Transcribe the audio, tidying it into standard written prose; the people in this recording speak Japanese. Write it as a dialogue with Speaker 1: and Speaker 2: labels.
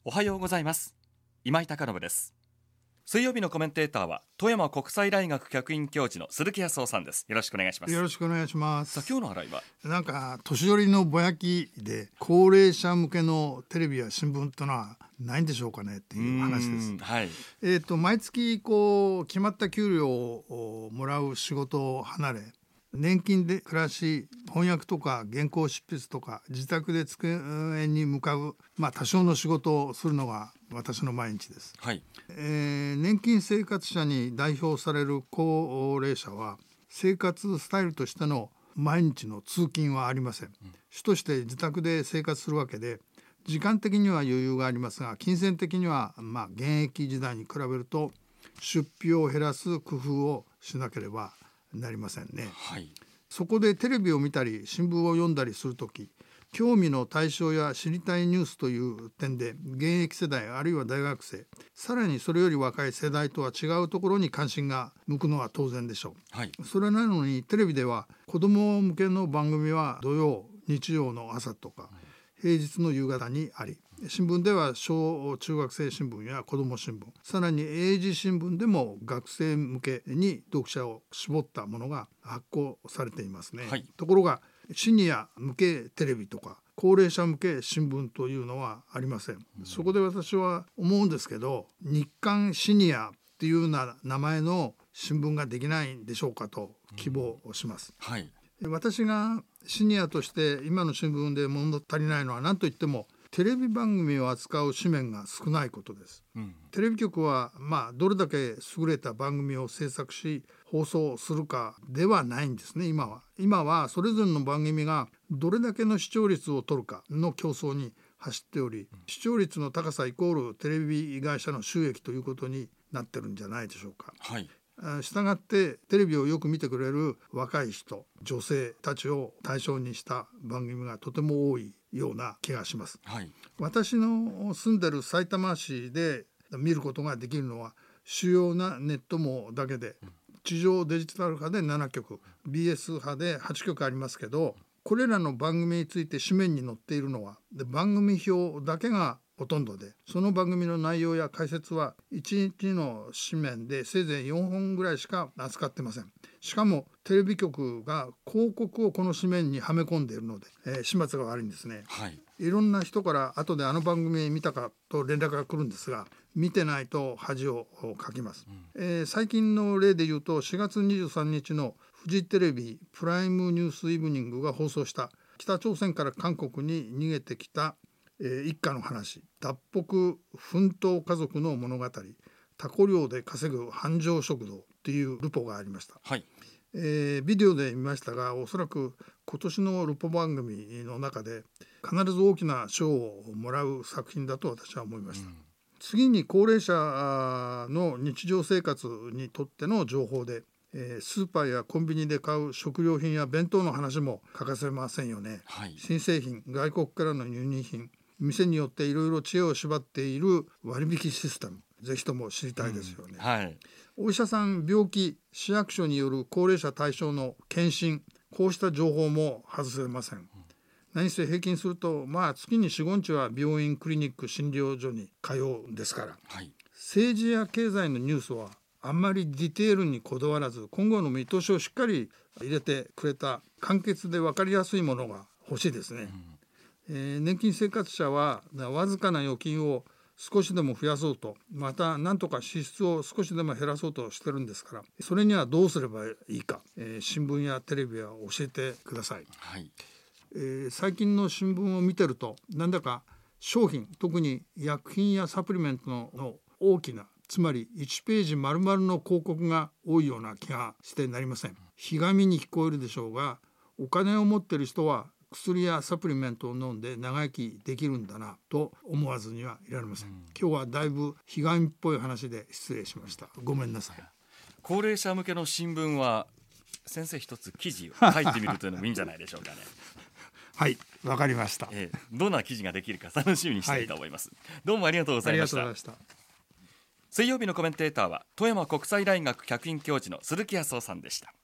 Speaker 1: おはようございます。今井貴信です。水曜日のコメンテーターは富山国際大学客員教授の鈴木康夫さんです。よろしくお願いします。
Speaker 2: よろしくお願いします。
Speaker 1: さあ、今日の話題は
Speaker 2: なんか年寄りのぼやきで高齢者向けのテレビや新聞というのはないんでしょうかねっていう話です。
Speaker 1: はい。
Speaker 2: 毎月決まった給料をもらう仕事を離れ、年金で暮らし、翻訳とか原稿執筆とか自宅で机に向かう、多少の仕事をするのが私の毎日です。
Speaker 1: はい。
Speaker 2: 年金生活者に代表される高齢者は生活スタイルとしての毎日の通勤はありません。主として自宅で生活するわけで、時間的には余裕がありますが、金銭的には現役時代に比べると出費を減らす工夫をしなければなりませんね。
Speaker 1: はい。
Speaker 2: そこでテレビを見たり新聞を読んだりするとき、興味の対象や知りたいニュースという点で現役世代あるいは大学生、さらにそれより若い世代とは違うところに関心が向くのは当然でしょう。
Speaker 1: はい。
Speaker 2: それなのにテレビでは子ども向けの番組は土曜、日曜の朝とか平日の夕方にあり、新聞では小中学生新聞や子ども新聞、さらに英字新聞でも学生向けに読者を絞ったものが発行されていますね。
Speaker 1: はい。
Speaker 2: ところがシニア向けテレビとか高齢者向け新聞というのはありません。そこで私は思うんですけど、日刊シニアっていうような名前の新聞ができないんでしょうかと希望をします。
Speaker 1: はい。
Speaker 2: 私がシニアとして今の新聞で物足りないのは何といってもテレビ番組を扱う紙面が少ないことです。テレビ局はどれだけ優れた番組を制作し放送するかではないんですね。今はそれぞれの番組がどれだけの視聴率を取るかの競争に走っており、視聴率の高さイコールテレビ会社の収益ということになってるんじゃないでしょうか。
Speaker 1: はい。
Speaker 2: したがってテレビをよく見てくれる若い人、女性たちを対象にした番組がとても多いような気がします。
Speaker 1: はい。
Speaker 2: 私の住んでる埼玉市で見ることができるのは主要なネット網だけで、地上デジタル派で7局 BS 派で8局ありますけど、これらの番組について紙面に載っているのは番組表だけがほとんどで、その番組の内容や解説は1日の紙面でせいぜい4本ぐらいしか扱ってません。しかもテレビ局が広告をこの紙面にはめ込んでいるので、始末が悪いんですね。
Speaker 1: はい。
Speaker 2: いろんな人から後であの番組見たかと連絡が来るんですが、見てないと恥をかきます。最近の例で言うと4月23日のフジテレビプライムニュースイブニングが放送した北朝鮮から韓国に逃げてきた一家の話、脱北奮闘家族の物語、タコ漁で稼ぐ繁盛食堂っていうルポがありました。
Speaker 1: はい。
Speaker 2: ビデオで見ましたが、おそらく今年のルポ番組の中で必ず大きな賞をもらう作品だと私は思いました。次に高齢者の日常生活にとっての情報で、スーパーやコンビニで買う食料品や弁当の話も欠かせませんよね。
Speaker 1: はい。
Speaker 2: 新製品、外国からの輸入品、店によっていろいろ知恵を縛っている割引システム、ぜひとも知りたいですよね。
Speaker 1: はい。
Speaker 2: お医者さん、病気、市役所による高齢者対象の検診、こうした情報も外せません。何せ平均すると月に 4,5 日は病院、クリニック、診療所に通うんですから。
Speaker 1: はい。
Speaker 2: 政治や経済のニュースはあんまりディテールにこだわらず、今後の見通しをしっかり入れてくれた簡潔で分かりやすいものが欲しいですね。年金生活者はわずかな預金を少しでも増やそうと、また何とか支出を少しでも減らそうとしてるんですから、それにはどうすればいいか、新聞やテレビは教えてください。
Speaker 1: はい。
Speaker 2: 最近の新聞を見てると、なんだか商品、特に薬品やサプリメントの大きな、つまり1ページ丸々の広告が多いような気がしてなりません。ひがみに聞こえるでしょうが、お金を持っている人は薬やサプリメントを飲んで長生きできるんだなと思わずにはいられません。今日はだいぶひがみっぽい話で失礼しました。ごめんなさい。
Speaker 1: 高齢者向けの新聞は先生一つ記事を書いてみるというのもいいんじゃないでしょうかね。
Speaker 2: はい、わかりました。
Speaker 1: どんな記事ができるか楽しみにしたいと思います。どうもありがとうございました。水曜日のコメンテーターは富山国際大学客員教授の鈴木康夫さんでした。